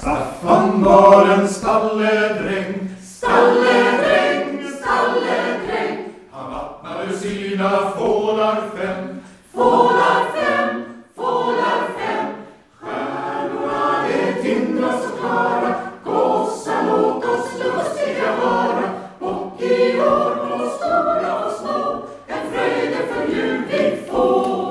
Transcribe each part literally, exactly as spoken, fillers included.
Staffan var en stalledräng, Stalledräng, stalledräng. han vattnade sina fålar fem, Fålar fem, fålar fem. stjärnorna det tindrar så klara, gossar låt oss lustiga vara, och i år på stora och små en fröjde för jul vi får.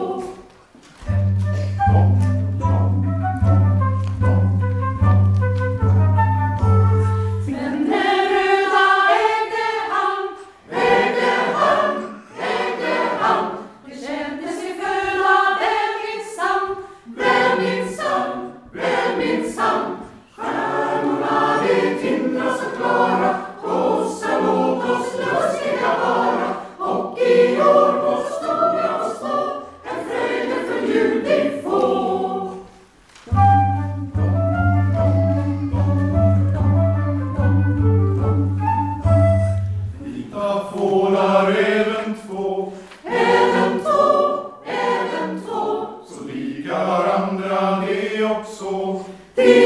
Fålar även två, Även två, även två. så lika varandra det också. Det